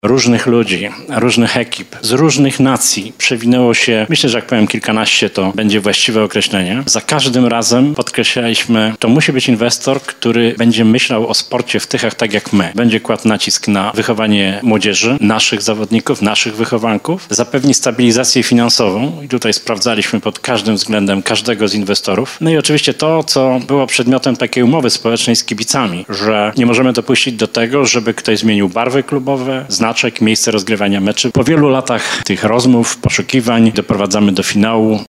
różnych ludzi, różnych ekip, z różnych nacji przewinęło się, myślę, że jak powiem kilkanaście, to będzie właściwe określenie. Za każdym razem podkreślaliśmy, to musi być inwestor, który będzie myślał o sporcie w Tychach tak jak my. Będzie kładł nacisk na wychowanie młodzieży, naszych zawodników, naszych wychowanków, zapewni stabilizację finansową i tutaj sprawdzaliśmy pod każdym względem każdego z inwestorów. No i oczywiście to, co było przedmiotem takiej umowy społecznej z kibicami, że nie możemy dopuścić do tego, żeby ktoś zmienił barwy klubowe, znaczek, miejsce rozgrywania meczy. Po wielu latach tych rozmów, poszukiwań doprowadzamy do finału.